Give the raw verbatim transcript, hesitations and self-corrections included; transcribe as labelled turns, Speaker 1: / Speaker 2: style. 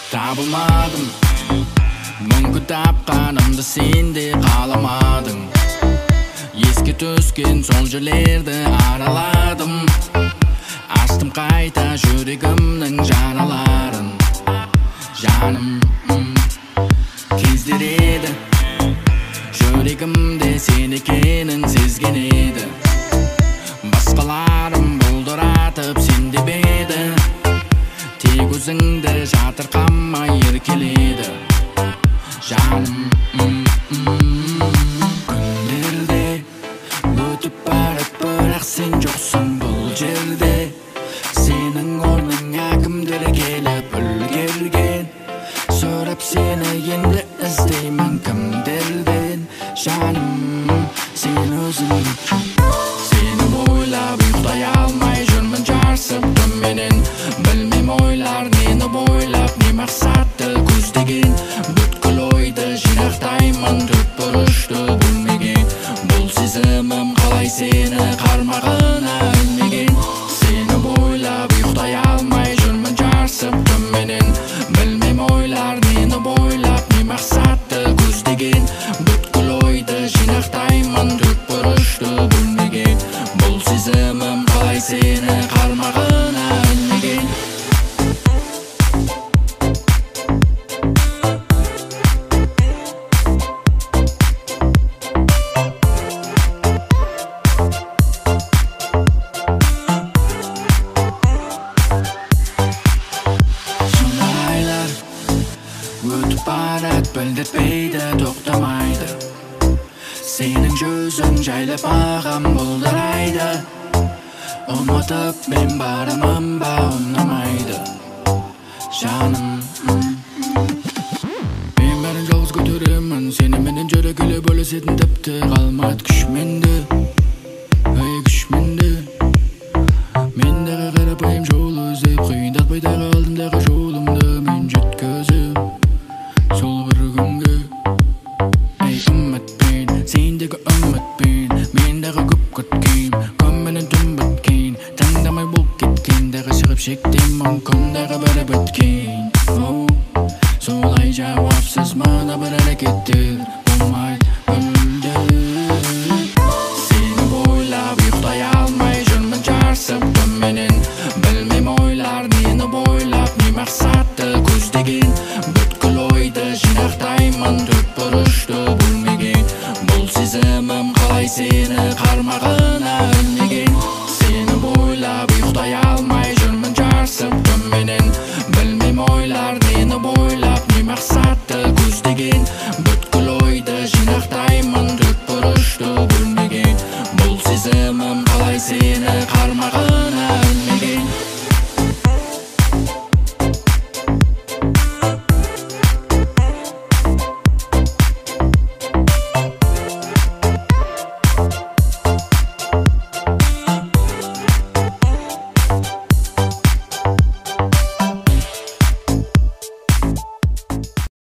Speaker 1: Табылмадым, мүмкін тапқанымды сен де қаламадың. Еске түскен сол жерлерді араладым. Аштым қайта жүрегімнің жараларын. Жаным кездер еді, жүрегімде сен екенін сезген еді. Басқаларым бұлдыратып сен деп еді, тек өзіңді жатырқамай еркеледі. Жаным күндерде өтіп барып, бірақ сен жоқсың бұл жерде. Сенің орныңа кімдер келіп үлгерген, сұрап сені енді іздеймін кімдерден. Жаным сен өзің, сені ойлап ұйықтай алмай жүрмін жарсып түнменен. Білмем ойлар нені бойлап, не мақсатты көздеген. Бүткіл ойды жинақтаймын түпбұрышты бөлмеген. Бұл сезімім қалай сені қармағына ілмеген. Сені ойлап ұйықтай алмай жүрмін жарсып түнменен. Білмем ойлар нені бойлап, не мақсатты көздеген. Бүткіл ойды жинақтаймын түпбұрышты бөлмеген. Бұл сезімім қалай сені қармағына ілмеген. Өтіп барат білдіртпейді, тоқтамайды. Сенің жүзің жайлап маған бұлдырайды. Ұмытып мен барамын ба, ұнамайды. Жаным мен бәрін жалғыз көтеремін, сені менен жүрегілі бөлісетін тіпті қалмады күш менде. Ай күш менде. Мендегі қарапайым жол іздеп, қиындатпайдағы алдындағы жолымды мен жеткізіп. Сол бір күнге ай үмітпен, сендегі үмітпен, мендегі көп күткен, күнменен түн біткен, таңдамай болып кеткен, дағы шығып шектен мүмкін дағы бәрі біткен. Солай жауапсыз мына бір әрекеттер болмайды мүлде. Сені ойлап ұйықтай алмай жүрмін жарсып түнменен. Білмем ойлар нені бойлап, не мақсатты көздеген.